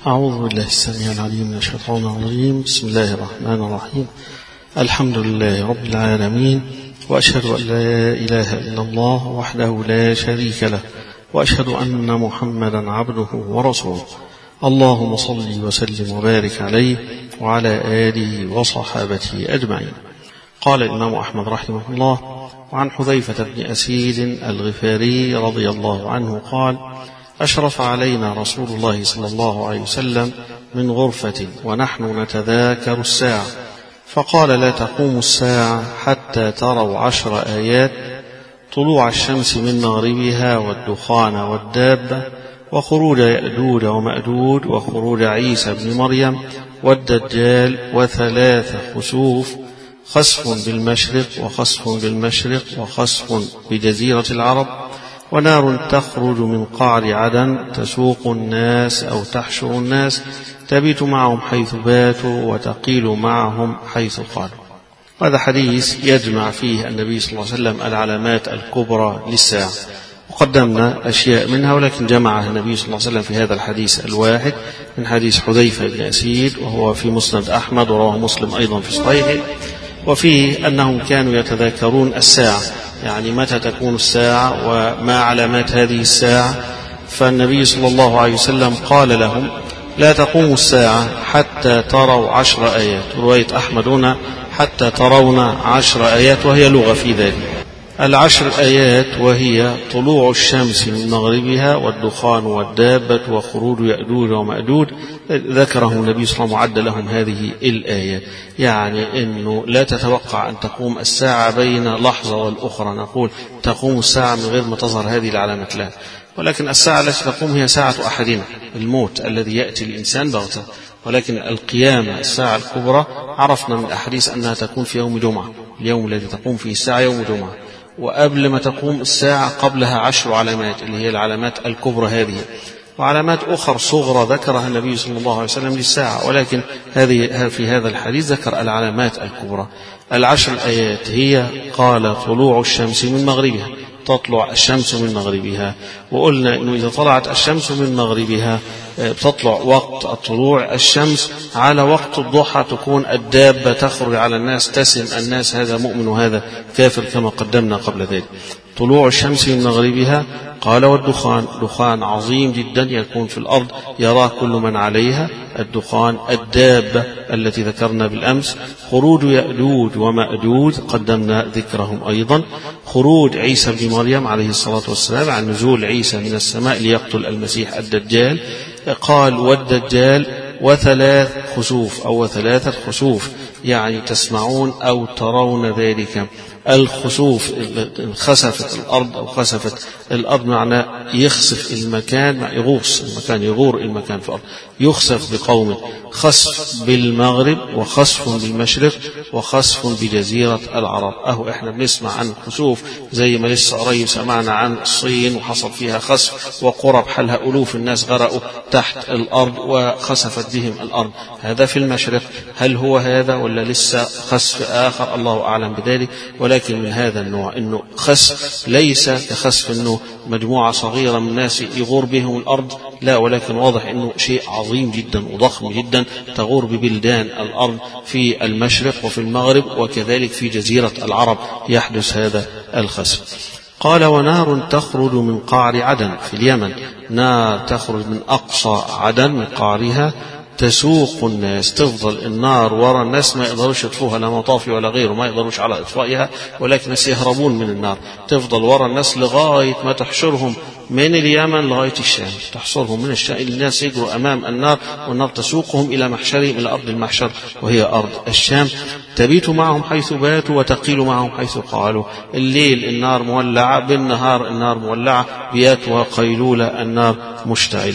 أعوذ بالله السميع العليم من الشيطان الرجيم. بسم الله الرحمن الرحيم. الحمد لله رب العالمين، وأشهد أن لا إله إلا الله وحده لا شريك له، وأشهد أن محمدا عبده ورسوله. اللهم صل وسلم وبارك عليه وعلى آله وصحابته أجمعين. قال الإمام أحمد رحمه الله: وعن حذيفة بن أسيد الغفاري رضي الله عنه قال: أشرف علينا رسول الله صلى الله عليه وسلم من غرفة ونحن نتذاكر الساعة، فقال: لا تقوم الساعة حتى تروا 10 آيات: طلوع الشمس من مغربها، والدخان والدابة، وخروج يأجوج ومأجوج، وخروج عيسى بن مريم، والدجال، و3 خسوف: خسف بالمشرق، وخسف بالمشرق، وخسف بجزيرة العرب، ونار تخرج من قعر عدن تسوق الناس أو تحشر الناس، تبيت معهم حيث باتوا وتقيل معهم حيث قالوا. هذا حديث يجمع فيه النبي صلى الله عليه وسلم العلامات الكبرى للساعة، وقدمنا أشياء منها، ولكن جمعها النبي صلى الله عليه وسلم في هذا الحديث الواحد من حديث حذيفة بن أسيد، وهو في مسند أحمد، ورواه مسلم أيضا في صحيحه، وفيه أنهم كانوا يتذاكرون الساعة، يعني متى تكون الساعة وما علامات هذه الساعة. فالنبي صلى الله عليه وسلم قال لهم: لا تقوم الساعة حتى تروا 10 آيات. رواية أحمد هنا حتى ترون 10 آيات، وهي لغة في ذلك. 10 آيات وهي طلوع الشمس من مغربها، والدخان والدابة، وخروج يأجوج ومأجوج. ذكره النبي صلى الله عليه وسلم، وعد لهم هذه الآيات، يعني أنه لا تتوقع أن تقوم الساعة بين لحظة والأخرى، نقول تقوم الساعة من غير ما تظهر هذه العلامات، لا، ولكن الساعة التي تقوم هي ساعة أحدنا، الموت الذي يأتي الإنسان بغتة. ولكن القيامة الساعة الكبرى عرفنا من الأحاديث أنها تكون في يوم جمعة، اليوم الذي تقوم فيه الساعة يوم جمعة، وقبل ما تقوم الساعة قبلها 10 علامات اللي هي العلامات الكبرى هذه، وعلامات أخرى صغرى ذكرها النبي صلى الله عليه وسلم للساعة، ولكن هذه في هذا الحديث ذكر العلامات الكبرى. 10 آيات هي: قال: طلوع الشمس من مغربها، تطلع الشمس من مغربها، وقلنا أنه إذا طلعت الشمس من مغربها تطلع وقت الطلوع الشمس على وقت الضحى، تكون الدابة تخرج على الناس تسم الناس، هذا مؤمن وهذا كافر كما قدمنا قبل ذلك. طلوع الشمس من مغربها. قال: والدخان، دخان عظيم جدا يكون في الأرض يراه كل من عليها، الدخان. الدابة التي ذكرنا بالأمس. خروج يأجوج ومأجوج قدمنا ذكرهم أيضا. خروج عيسى بن مريم عليه الصلاة والسلام، عن نزول عيسى من السماء ليقتل المسيح الدجال. قال: والدجال، و3 خسوف أو 3 خسوف، يعني تسمعون أو ترون ذلك. الخسوف خسفت الأرض أو خسفت الأرض معناه يخسف المكان، يغوص المكان، يغور المكان في الأرض، يخسف بقوم. خسف بالمغرب، وخسف بالمشرق، وخسف بجزيرة العرب. احنا بنسمع عن الخسوف زي ما لسه قريب سمعنا عن الصين وحصل فيها خسف، وقرب حالها ألوف الناس غرقوا تحت الأرض وخسفت بهم الأرض. هذا في المشرق. هل هو هذا ولا لسه خسف آخر؟ الله أعلم بذلك، ولكن من هذا النوع، إنه خسف ليس كخسف إنه مجموعة صغيرة من الناس يغور بهم الأرض، لا، ولكن واضح إنه شيء عظيم جدا وضخم جدا تغور ببلدان الأرض في المشرق وفي المغرب، وكذلك في جزيرة العرب يحدث هذا الخسف. قال: ونار تخرج من قعر عدن في اليمن، نار تخرج من أقصى عدن من قعرها، تسوق الناس، تفضل النار وراء الناس، ما يقدروش يطفوها، لا مطافي ولا غيره، ما يقدروش على إطفائها، ولكن يهربون من النار، تفضل وراء الناس لغاية ما تحشرهم من اليمن لغاية الشام، تحصرهم من الشام، الناس يجروا أمام النار، والنار تسوقهم إلى محشرهم، إلى أرض المحشر وهي أرض الشام. تبيت معهم حيث باتوا وتقيل معهم حيث قالوا. الليل النار مولعة، بالنهار النار مولعة، بياتها قيلولة، النار مشتعل.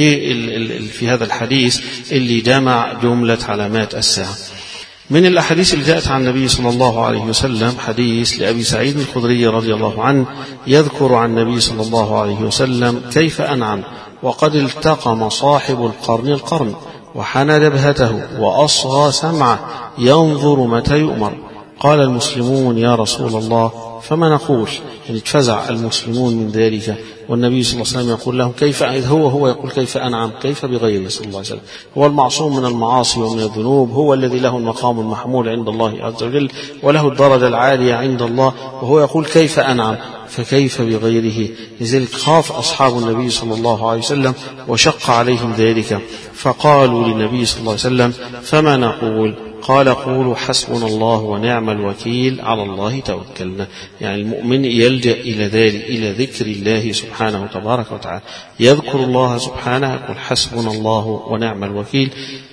في هذا الحديث اللي جمع جملة علامات الساعة. من الأحاديث اللي جاءت عن النبي صلى الله عليه وسلم حديث لأبي سعيد الخدري رضي الله عنه، يذكر عن النبي صلى الله عليه وسلم كيف أنعم: وقد التقم صاحب القرن وحنى جبهته وأصغى سمعه، ينظر متى يؤمر. قال المسلمون: يا رسول الله، فما نقول؟ يعني اتفزع المسلمون من ذلك، والنبي صلى الله عليه وسلم يقول لهم كيف، هو يقول كيف أنعم، كيف بغيره صلى الله عليه وسلم؟ هو المعصوم من المعاصي ومن الذنوب، هو الذي له المقام المحمول عند الله عز وجل وله الدرجة العالية عند الله، وهو يقول كيف أنعم، فكيف بغيره؟ لذلك خاف أصحاب النبي صلى الله عليه وسلم وشق عليهم ذلك، فقالوا للنبي صلى الله عليه وسلم فما نقول؟ قال قولوا حسبنا الله ونعم الوكيل، على الله توكلنا. يعني المؤمن يلجأ إلى ذلك، إلى ذكر الله سبحانه تبارك وتعالى، يذكر الله سبحانه يقول حسبنا الله ونعم الوكيل،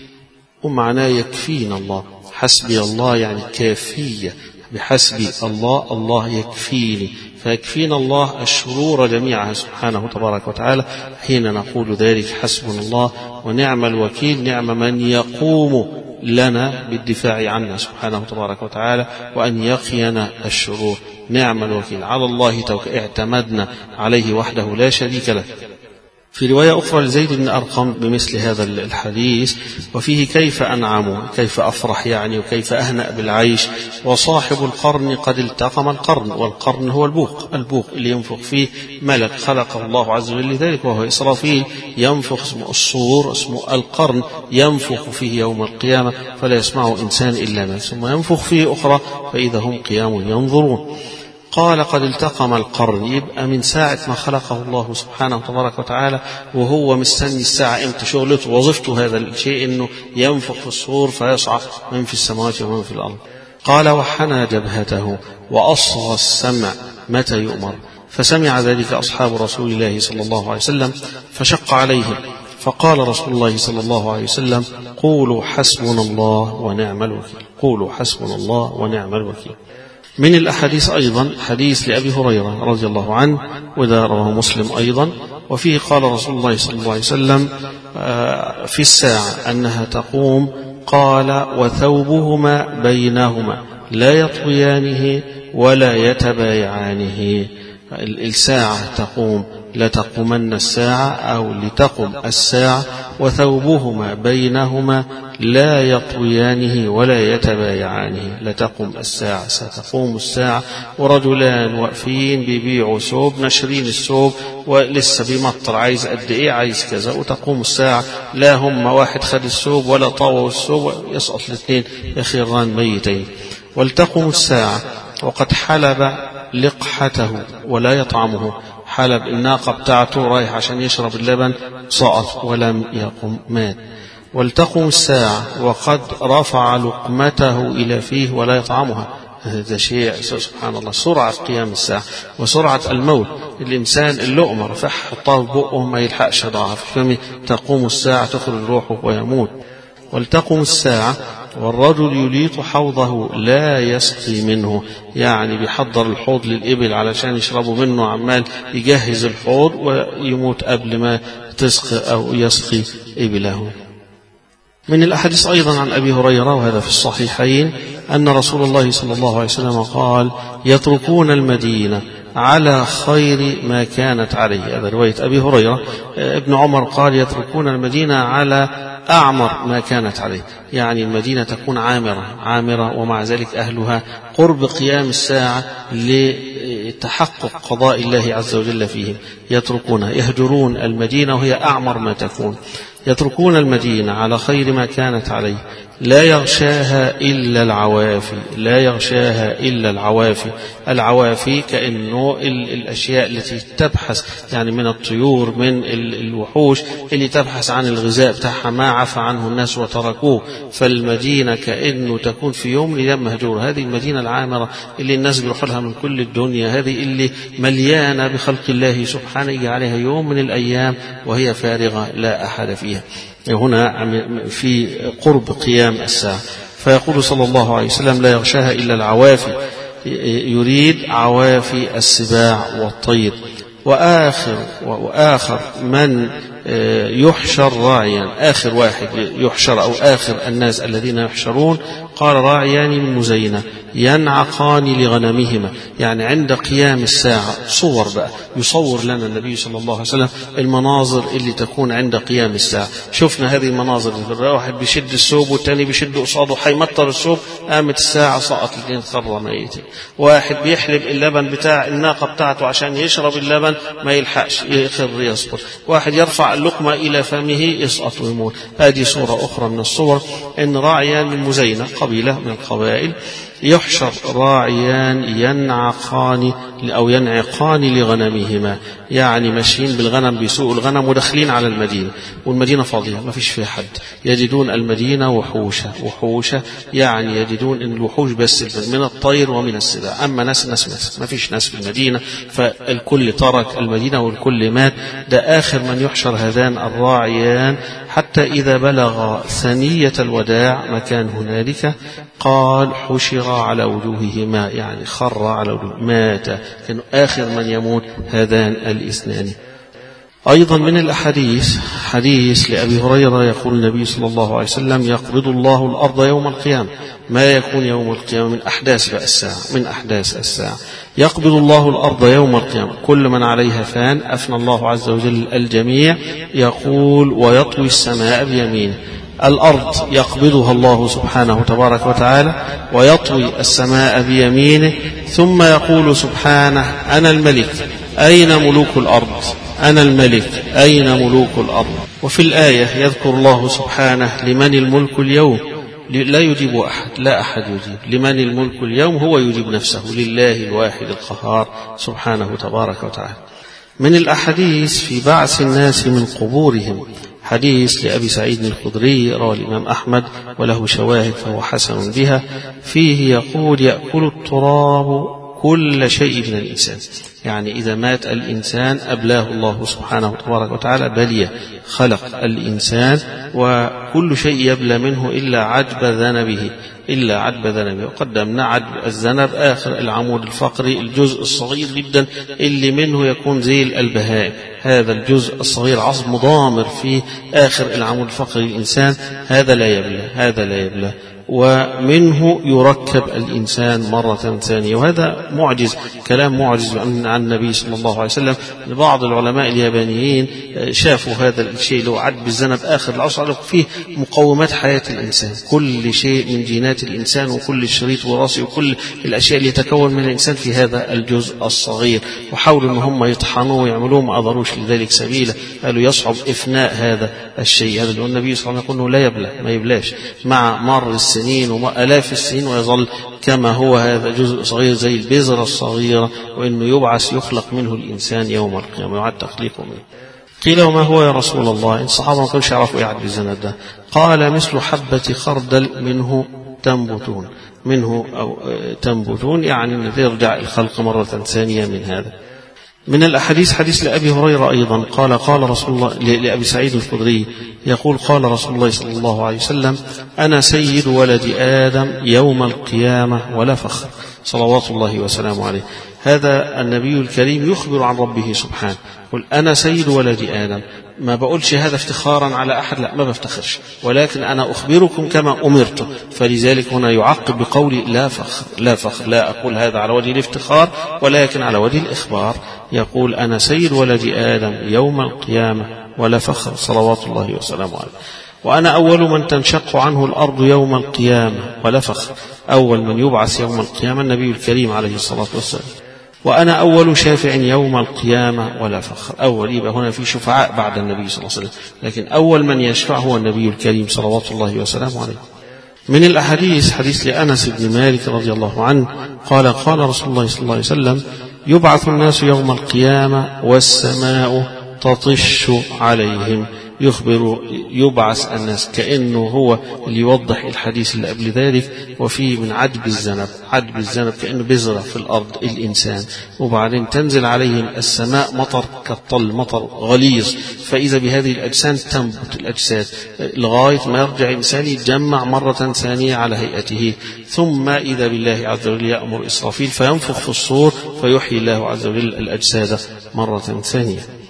ومعناه يكفينا الله. حسبي الله يعني كافية، بحسبي الله، الله يكفيني، فيكفينا الله الشرور جميعها سبحانه تبارك وتعالى حين نقول ذلك حسبنا الله ونعم الوكيل. نعم من يقوم لنا بالدفاع عنا سبحانه تبارك وتعالى وأن يقينا الشرور. نعم الوكيل، على الله اعتمدنا عليه وحده لا شريك له. في رواية أخرى لزيد بن أرقم بمثل هذا الحديث، وفيه كيف أنعم، كيف أفرح يعني، وكيف أهنأ بالعيش، وصاحب القرن قد التقم القرن. والقرن هو البوق اللي ينفخ فيه ملك خلقه الله عز وجل لذلك وهو إسرافيل، ينفخ، اسمه الصور، اسمه القرن، ينفخ فيه يوم القيامة فلا يسمعه إنسان إلا ما، ثم ينفخ فيه أخرى فإذا هم قيام ينظرون. قال قد التقم القرن، يبقى من ساعة ما خلقه الله سبحانه تبارك وتعالى وهو مستني الساعة امتى، شغلته وظيفته هذا الشيء انه ينفخ في الصور فيصعق من في السماوات ومن في الأرض. قال وحنى جبهته وأصغى السمع متى يؤمر، فسمع ذلك أصحاب رسول الله صلى الله عليه وسلم فشق عليهم، فقال رسول الله صلى الله عليه وسلم قولوا حسبنا الله ونعم الوكيل، قولوا حسبنا الله ونعم الوكيل. من الأحاديث أيضا حديث لأبي هريرة رضي الله عنه، وذا رواه مسلم أيضا، وفيه قال رسول الله صلى الله عليه وسلم في الساعة أنها تقوم، قال وثوبهما بينهما لا يطويانه ولا يتبايعانه. الساعة تقوم، لا تقومن الساعة أو لتقم الساعة، وثوبهما بينهما لا يطويانه ولا يتبايعانه. لتقم الساعة، ستقوم الساعة ورجلان واقفين بيبيعوا ثوب، نشرين الثوب ولسه بيمطر، عايز قد ايه، عايز كذا، وتقوم الساعة لا هم واحد خد الثوب ولا طووا الثوب، يسقط الاثنين يخران ميتين. ولتقم الساعة وقد حلب لقحته ولا يطعمه، حلب الناقة بتاعته رايح عشان يشرب اللبن، سقط ولم يقم، مات. ولتقم الساعة وقد رفع لقمته إلى فيه ولا يطعمها. هذا شيء سبحان الله، سرعة قيام الساعة وسرعة الموت. الإنسان اللقمة رفعها حطها ببقه ما يلحقش يضعها في فمه، تقوم الساعة تخرج روحه ويموت. ولتقم الساعة والرجل يليط حوضه لا يسقي منه، يعني بيحضر الحوض للإبل علشان يشربوا منه، عمال يجهز الحوض ويموت قبل ما تسقي أو يسقي إبله. من الأحاديث أيضا عن أبي هريرة وهذا في الصحيحين أن رسول الله صلى الله عليه وسلم قال يتركون المدينة على خير ما كانت عليه. هذا رواية أبي هريرة. ابن عمر قال يتركون المدينة على أعمر ما كانت عليه، يعني المدينة تكون عامرة ومع ذلك أهلها قرب قيام الساعة لتحقق قضاء الله عز وجل فيهم. يتركونها، يهجرون المدينة وهي أعمر ما تكون. يتركون المدينة على خير ما كانت عليه لا يغشاها إلا العوافي، لا يغشاها إلا العوافي. العوافي كأنه الأشياء التي تبحث يعني من الطيور، من الوحوش اللي تبحث عن الغذاء بتاعها، ما عفى عنه الناس وتركوه. فالمدينة كأنه تكون في يوم ليوم مهجورة. هذه المدينة العامرة اللي الناس بيروحوا لها من كل الدنيا، هذه اللي مليانة بخلق الله سبحانه، يجي عليها يوم من الأيام وهي فارغة لا أحد فيها. هنا في قرب قيام الساعة. فيقول صلى الله عليه وسلم لا يغشاها إلا العوافي، يريد عوافي السباع والطير. وآخر من يحشر راعيا، آخر واحد يحشر أو آخر الناس الذين يحشرون قال راعيان من مزينة ينعقان لغنمهما، يعني عند قيام الساعة. صور بقى يصور لنا النبي صلى الله عليه وسلم المناظر اللي تكون عند قيام الساعة. شفنا هذه المناظر، واحد بيشد الثوب والتاني بيشد قصاده حيمطر الثوب، قامت الساعة سقط الاثنين خروا ميتين. واحد بيحلب اللبن بتاع الناقة بتاعته عشان يشرب اللبن ما يلحقش يخر يسقط، واحد يرفع اللقمة إلى فمه يسقط ويموت. هذه صورة أخرى من الصور إن راعيان من مزينة قبيلة من القبائل يحشر راعيان ينعقان أو ينعقان لغنمهما، يعني ماشيين بالغنم بيسوقوا الغنم وداخلين على المدينة والمدينة فاضية ما فيش فيها حد، يجدون المدينة وحوشة يعني يجدون إن الوحوش بس من الطير ومن السباع، أما ناس ما فيش ناس في المدينة، فالكل ترك المدينة والكل مات. ده آخر من يحشر هذان الراعيان، حتى إذا بلغ ثنية الوداع مكان هنالك قال حشر على وجوههما، يعني خر على وجوه مات، كان آخر من يموت هذان الاثنان. أيضا من الأحاديث حديث لأبي هريرة يقول النبي صلى الله عليه وسلم يقبض الله الأرض يوم القيامة، ما يكون يوم القيامة من أحداث الساعة يقبض الله الأرض يوم القيامة كل من عليها فان، أفنى الله عز وجل الجميع، يقول ويطوي السماء بيمينه. الأرض يقبضها الله سبحانه تبارك وتعالى ويطوي السماء بيمينه، ثم يقول سبحانه أنا الملك أين ملوك الأرض، أنا الملك أين ملوك الأرض. وفي الآية يذكر الله سبحانه لمن الملك اليوم، لا يجيب أحد، لا أحد يجيب، لمن الملك اليوم، هو يجيب نفسه، لله الواحد القهار سبحانه تبارك وتعالى. من الأحاديث في بعث الناس من قبورهم حديث لأبي سعيد الخدري رواه الإمام أحمد وله شواهد فهو حسن بها، فيه يقول يأكل التراب كل شيء من الإنسان، يعني إذا مات الإنسان أبلاه الله سبحانه تبارك وتعالى بلية، خلق الإنسان وكل شيء يبلى منه إلا عجب ذنبه، وقدمنا عجب الذنب آخر العمود الفقري، الجزء الصغير جدا اللي منه يكون زي البهائم، هذا الجزء الصغير عظم ضامر في آخر العمود الفقري الإنسان، هذا لا يبلى ومنه يركب الإنسان مرة ثانية. وهذا معجز، كلام معجز عن النبي صلى الله عليه وسلم. بعض العلماء اليابانيين شافوا هذا الشيء لو عد بالذنب آخر العصر فيه مقومات حياة الإنسان، كل شيء من جينات الإنسان وكل الشريط وراثي وكل الأشياء اللي يتكون من الإنسان في هذا الجزء الصغير، وحاولوا أن هم يطحنوه ويعملوه، ما أضروش لذلك سبيلا، قالوا يصعب إفناء هذا الشيء. هذا اللي النبي صلى الله عليه وسلم يقول لا يبلى، ما يبلاش مع مر السنين وآلاف السنين، ويظل كما هو هذا جزء صغير زي البذرة الصغيرة، وإنه يبعث يخلق منه الإنسان يوم القيامة، يعد تخليقه منه. قيل وما هو يا رسول الله؟ الصحابة ما كانوش يعرفوا يعد بالزند ده. قال مثل حبة خردل منه تنبتون، يعني أن يرجع الخلق مرة ثانية من هذا. من الأحاديث حديث لأبي هريرة أيضا قال رسول الله لأبي سعيد الخدري يقول قال رسول الله صلى الله عليه وسلم أنا سيد ولد آدم يوم القيامة ولا فخر، صلوات الله وسلامه عليه. هذا النبي الكريم يخبر عن ربه سبحانه، يقول أنا سيد ولد آدم، ما بقولش هذا افتخارا على أحد، لا ما بفتخرش، ولكن أنا أخبركم كما أمرت، فلذلك هنا يعقب بقولي لا فخر، لا أقول هذا على وجه الافتخار ولكن على وجه الإخبار. يقول أنا سيد ولد آدم يوم القيامة ولا فخر، صلوات الله وسلامه عليه. وأنا أول من تنشق عنه الأرض يوم القيامة ولا فخر، أول من يبعث يوم القيامة النبي الكريم عليه الصلاة والسلام. وأنا أول شافع يوم القيامة ولا فخر، أول يبقى هنا في شفعاء بعد النبي صلى الله عليه وسلم، لكن أول من يشفع هو النبي الكريم صلوات الله وسلامه عليه. من الأحاديث حديث لأنس بن مالك رضي الله عنه قال رسول الله صلى الله عليه وسلم يبعث الناس يوم القيامة والسماء تطش عليهم، يخبر يبعث الناس، كأنه هو اللي يوضح الحديث اللي قبل ذلك. وفيه من عدب الذنب كأنه بذرة في الأرض الإنسان، وبعدين تنزل عليهم السماء مطر كالطل، مطر غليظ، فإذا بهذه الأجسام تنبت الأجساد لغاية ما يرجع الإنسان يتجمع مرة ثانية على هيئته، ثم إذا بالله عز وجل يأمر إسرافيل فينفخ في الصور فيحيي الله عز وجل الأجساد مرة ثانية.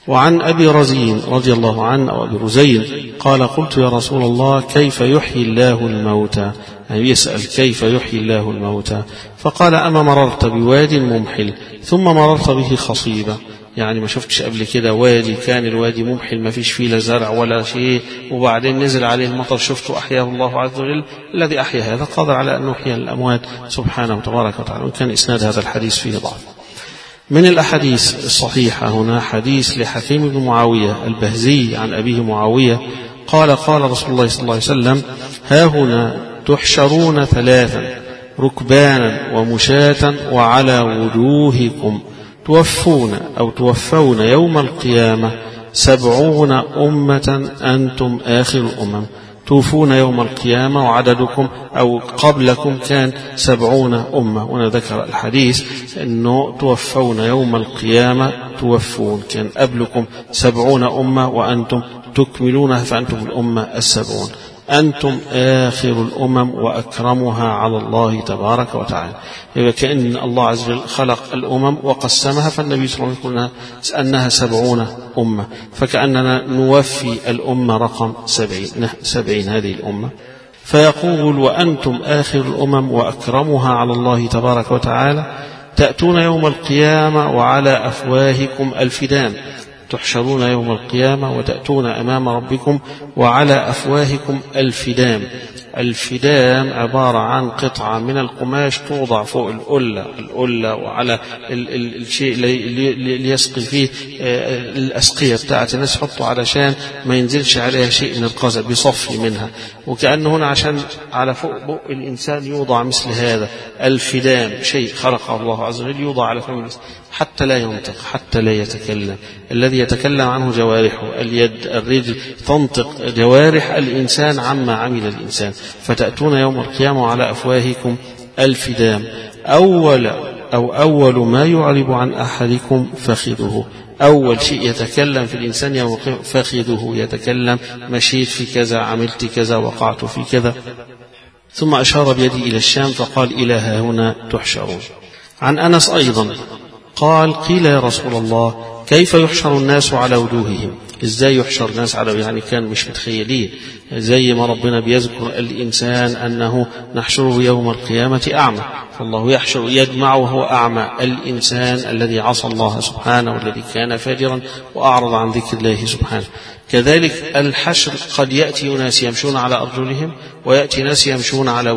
وعن أبي رزين رضي الله عنه أو أبي رزين قال قلت يا رسول الله كيف يحيي الله الموتى؟ يعني يسأل كيف يحيي الله الموتى؟ فقال أما مررت بواد ممحل ثم مررت به خصيبة، يعني ما شفتش قبل كده وادي كان الوادي ممحل ما فيش فيه لا زرع ولا شيء وبعدين نزل عليه المطر شفته أحياه الله عز وجل؟ الذي أحيا هذا قادر على أن يحيي الأموات سبحانه وتبارك وتعالى. وكان إسناد هذا الحديث فيه ضعف. من الأحاديث الصحيحة هنا حديث لحكيم بن معاوية البهزي عن أبيه معاوية قال قال رسول الله صلى الله عليه وسلم ها هنا تحشرون ثلاثا ركبانا ومشاة وعلى وجوهكم توفون يوم القيامة 70 أمة أنتم آخر الأمم. توفون يوم القيامة وعددكم أو قبلكم كان 70 أمة. ونذكر الحديث أنه توفون يوم القيامة توفون كان قبلكم 70 أمة وأنتم تكملونها فأنتم الأمة 70. أنتم آخر الأمم وأكرمها على الله تبارك وتعالى. يبقى كأن الله عز وجل خلق الأمم وقسمها، فالنبي صلى الله عليه وسلم يقول أنها 70 أمة، فكأننا نوفي الأمة رقم 70 هذه الأمة. فيقول وأنتم آخر الأمم وأكرمها على الله تبارك وتعالى تأتون يوم القيامة وعلى أفواهكم الفدام. تحشرون يوم القيامة وتأتون أمام ربكم وعلى أفواهكم الفدام. الفدام عبارة عن قطعة من القماش توضع فوق الألة وعلى الشيء اللي يسقي فيه الأسقية بتاعت الناس حطوا علشان ما ينزلش عليها شيء من القذى بيصفي منها. وكأنه هنا عشان على فوق بق الإنسان يوضع مثل هذا الفدام، شيء خلقه الله عز وجل يوضع على فم الإنسان حتى لا ينطق حتى لا يتكلم. الذي يتكلم عنه جوارحه اليد الرجل تنطق جوارح الإنسان عما عمل الإنسان. فتأتون يوم القيامة على أفواهكم الفدام. أول ما يعرب عن أحدكم فخذه. أول شيء يتكلم في الإنسان يوم القيامة فخذه، يتكلم مشيت في كذا عملت كذا وقعت في كذا. ثم أشار بيدي إلى الشام فقال إلى ها هنا تحشرون. عن أنس أيضا قال قيل يا رسول الله كيف يحشر الناس على وجوههم؟ ازاي يحشر الناس على يعني كان مش متخيلين زي ما ربنا بيذكر الإنسان أنه نحشره يوم القيامة أعمى، فالله يحشر يجمع وهو أعمى الإنسان الذي عصى الله سبحانه والذي كان فاجرا وأعرض عن ذكر الله سبحانه. كذلك الحشر قد يأتي ناس يمشون على أرجلهم ويأتي ناس يمشون على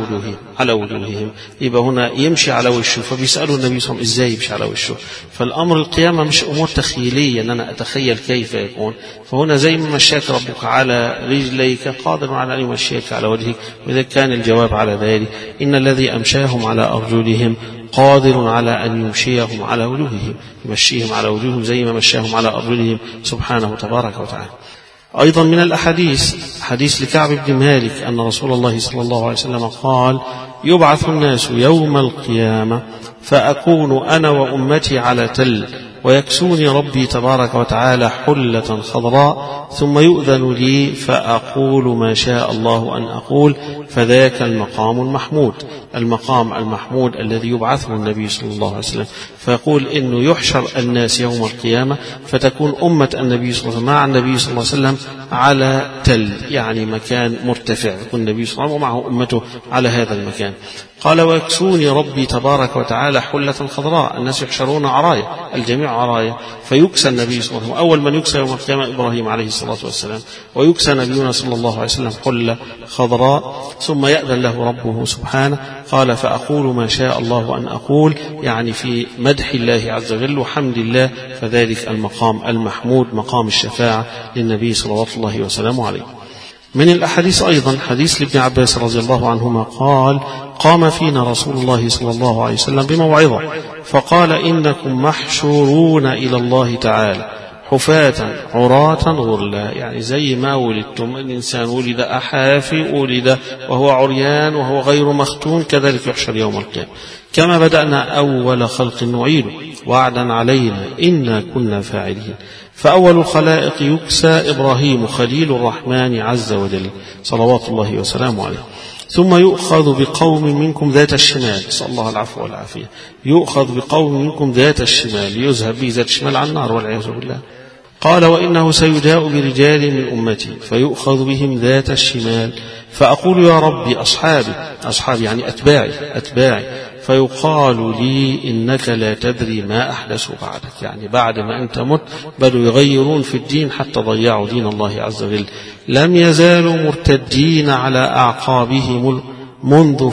وجوههم. يبقى هنا يمشي على وشه، فبيسألوا النبي صلى الله عليه وسلم ازاي يمشي على وشه؟ فالأمر القيامة مش أمور تخيلية أن أنا أتخيل كيف يكون. فهنا زي ما مشاك ربك على رجليك قادر على أن يمشيك على وجهك. وإذا كان الجواب على ذلك إن الذي أمشاهم على أرجلهم قادر على أن يمشيهم على وجوههم، يمشيهم على وجوههم زي ما مشاهم على أرجلهم سبحانه تبارك وتعالى. أيضا من الأحاديث حديث لكعب بن مالك أن رسول الله صلى الله عليه وسلم قال يبعث الناس يوم القيامة فأكون أنا وأمتي على تل ويكسوني ربي تبارك وتعالى حلة خضراء ثم يؤذن لي فأقول ما شاء الله أن أقول فذاك المقام المحمود. المقام المحمود الذي يبعثه النبي صلى الله عليه وسلم، فيقول إنه يحشر الناس يوم القيامة فتكون أمة النبي صلى الله عليه وسلم مع النبي صلى الله عليه وسلم على تل، يعني مكان مرتفع، يكون النبي صلى الله عليه وسلم ومعه أمته على هذا المكان. قال ويكسوني ربي تبارك وتعالى حلة خضراء. الناس يحشرون عرايا، الجميع عرايا، فيكسى النبي صلى الله عليه وسلم. أول من يكسى يوم القيامة إبراهيم عليه الصلاة والسلام، ويكسى نبينا صلى الله عليه وسلم حلة خضراء ثم يأذن له ربه سبحانه. قال فأقول ما شاء الله أن أقول، يعني في مدح الله عز وجل وحمد الله، فذلك المقام المحمود مقام الشفاعة للنبي صلى الله عليه وسلم عليه. من الأحاديث أيضا حديث لابن عباس رضي الله عنهما قال قام فينا رسول الله صلى الله عليه وسلم بموعظة فقال إنكم محشورون إلى الله تعالى حفاة عراة غرلا، يعني زي ما ولدتم، الإنسان ولد أحافي ولد وهو عريان وهو غير مختون، كذلك يحشر يوم القيامة. كما بدأنا أول خلق نعيده وعدا علينا إنا كنا فاعلين. فأول الخلائق يكسى إبراهيم خليل الرحمن عز وجل صلوات الله وسلامه عليه، ثم يؤخذ بقوم منكم ذات الشمال، نسأل الله العفو والعافية، يؤخذ بقوم منكم ذات الشمال، يذهب به ذات الشمال على النار والعياذ بالله. قال وإنه سيجاء برجال من أمتي فيؤخذ بهم ذات الشمال فأقول يا ربي أصحابي يعني أتباعي فيقال لي إنك لا تدري ما أحدثوا بعدك، يعني بعد ما أنت مت بدوا يغيرون في الدين حتى ضيعوا دين الله عز وجل. لم يزالوا مرتدين على أعقابهم منذ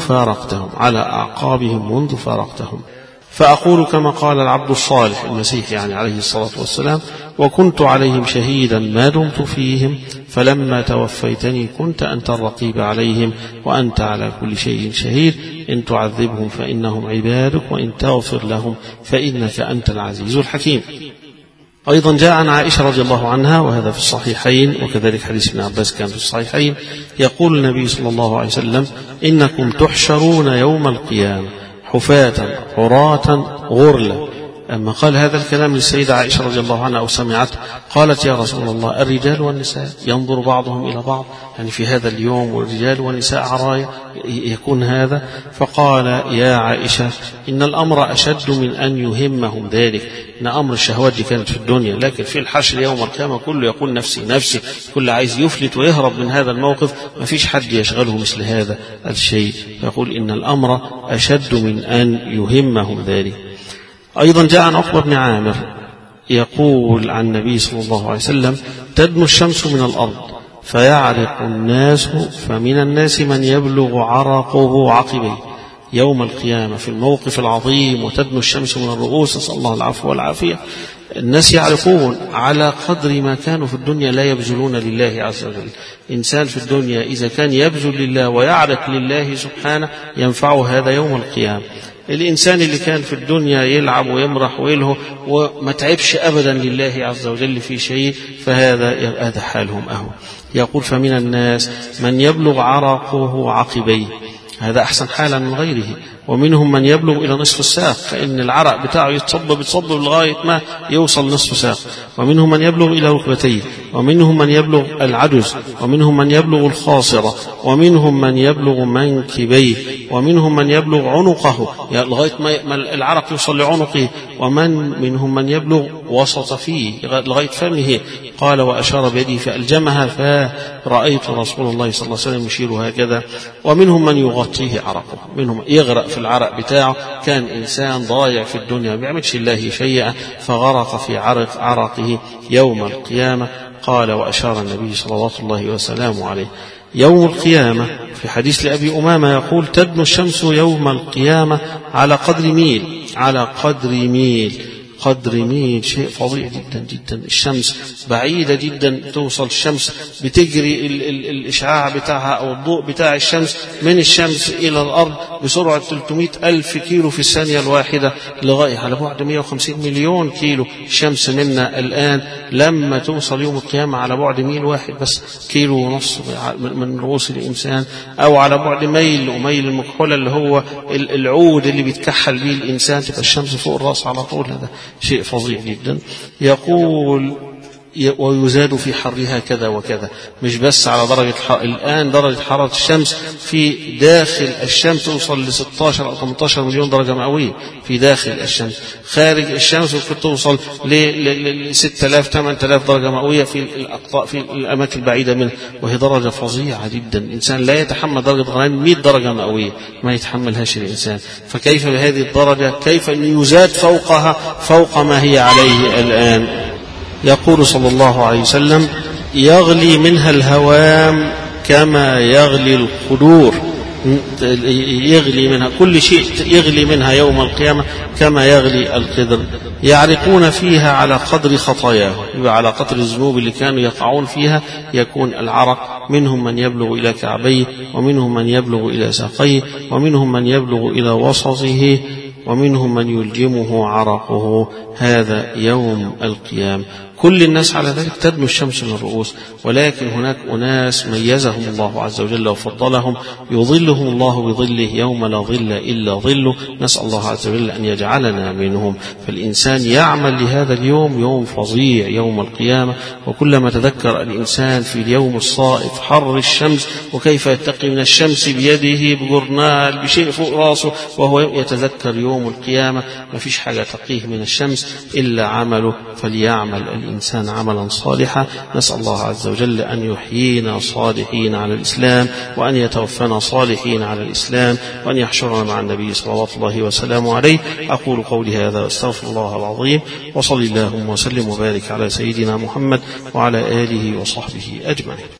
فارقتهم فأقول كما قال العبد الصالح المسيح يعني عليه الصلاة والسلام وكنت عليهم شهيدا ما دمت فيهم فلما توفيتني كنت أنت الرقيب عليهم وأنت على كل شيء شهيد إن تعذبهم فإنهم عبادك وإن تغفر لهم فإنك أنت العزيز الحكيم. أيضا جاء عن عائشة رضي الله عنها وهذا في الصحيحين وكذلك حديث ابن عباس كان في الصحيحين يقول النبي صلى الله عليه وسلم إنكم تحشرون يوم القيامة حفاة عراة غرلا. أما قال هذا الكلام للسيدة عائشة رضي الله عنها أو سمعته قالت يا رسول الله الرجال والنساء ينظر بعضهم إلى بعض، يعني في هذا اليوم والرجال والنساء عرايا يكون هذا؟ فقال يا عائشة إن الأمر أشد من أن يهمهم ذلك، إن أمر الشهوات دي كانت في الدنيا، لكن في الحشر يوم القيامة كله يقول نفسي، كل عايز يفلت ويهرب من هذا الموقف، ما فيش حد يشغله مثل هذا الشيء، فيقول إن الأمر أشد من أن يهمهم ذلك. أيضا جاء عن عقبة بن عامر يقول عن النبي صلى الله عليه وسلم تدنو الشمس من الأرض فيعرق الناس فمن الناس من يبلغ عرقه عقبيه يوم القيامة في الموقف العظيم وتدنو الشمس من الرؤوس، نسأل الله العفو والعافية. الناس يعرفون على قدر ما كانوا في الدنيا لا يبذلون لله عز وجل. إنسان في الدنيا إذا كان يبذل لله ويعرق لله سبحانه ينفعه هذا يوم القيامة. الإنسان اللي كان في الدنيا يلعب ويمرح ويلهو وما تعبش أبدا لله عز وجل في شيء فهذا حالهم أهو. يقول فمن الناس من يبلغ عرقه عقبيه، هذا أحسن حالا من غيره، ومنهم من يبلغ إلى نصف الساق، فإن العرق بتاعه يتصب لغاية ما يوصل نصف ساق، ومنهم من يبلغ إلى ركبتيه، ومنهم من يبلغ العجز، ومنهم من يبلغ الخاصرة، ومنهم من يبلغ منكبيه، ومنهم من يبلغ عنقه لغاية ما العرق يوصل لعنقه، ومنهم من يبلغ وسط فيه لغاية فمه. قال وأشار بيده فألجمها فرأيت رسول الله صلى الله عليه وسلم يشير هكذا. ومنهم من يغطيه عرقه، منهم يغرق في العرق بتاعه، كان إنسان ضايع في الدنيا ما بيعملش الله شيئا فغرق في عرقه يوم القيامة. قال وأشار النبي صلى الله وسلامه عليه يوم القيامة في حديث لأبي أمامة يقول تدنو الشمس يوم القيامة على قدر ميل، شيء فظيع جدا جدا. الشمس بعيدة جدا توصل، الشمس بتجري الإشعاع بتاعها أو الضوء بتاع الشمس من الشمس إلى الأرض بسرعة 300,000 كيلو في الثانية الواحدة لغاية على بعد 150 مليون كيلو الشمس منا الآن. لما توصل يوم القيامة على بعد ميل واحد بس، كيلو ونص من رؤوس الإنسان، أو على بعد ميل وميل المكحولة اللي هو العود اللي بيتكحل به الإنسان، تبقى الشمس فوق الرأس على طول. هذا شيء فظيع جدا. يقول ويزاد في حرها كذا وكذا، مش بس على درجة الآن درجة حرارة الشمس في داخل الشمس توصل ل 16 أو 18 مليون درجة مئوية في داخل الشمس، خارج الشمس ممكن توصل ل 6000 8000 درجة مئوية في الأماكن البعيدة منه، وهي درجة فظيعة جدا. الإنسان لا يتحمل درجة غليان 100 درجة مئوية، ما يتحملهاش الإنسان، فكيف بهذه الدرجة؟ كيف أن يزاد فوقها فوق ما هي عليه الآن؟ يقول صلى الله عليه وسلم يغلي منها الهوام كما يغلي القدور، يغلي منها كل شيء، يغلي منها يوم القيامة كما يغلي القدر. يعرقون فيها على قدر خطاياه، يبقى على قدر الذنوب اللي كانوا يقعون فيها يكون العرق. منهم من يبلغ إلى كعبيه، ومنهم من يبلغ إلى ساقيه، ومنهم من يبلغ إلى وسطه، ومنهم من يلجمه عرقه. هذا يوم القيامة. كل الناس على ذلك تدنو الشمس من الرؤوس، ولكن هناك أناس ميزهم الله عز وجل وفضلهم، يظلهم الله بظله يوم لا ظل إلا ظله. نسأل الله عز وجل أن يجعلنا منهم. فالإنسان يعمل لهذا اليوم، يوم فظيع يوم القيامة. وكلما تذكر الإنسان في اليوم الصائف حر الشمس وكيف يتقي من الشمس بيده بجرنال بشيء فوق راسه وهو يتذكر يوم القيامة، ما فيش حاجة تقيه من الشمس إلا عمله، فليعمل الإنسان عملا صالحا. نسأل الله عز وجل أن يحيينا صالحين على الإسلام، وأن يتوفنا صالحين على الإسلام، وأن يحشرنا مع النبي صلوات الله وسلامه عليه. أقول قولي هذا واستغفر الله العظيم، وصلي اللهم وسلم وبارك على سيدنا محمد وعلى آله وصحبه أجمعين.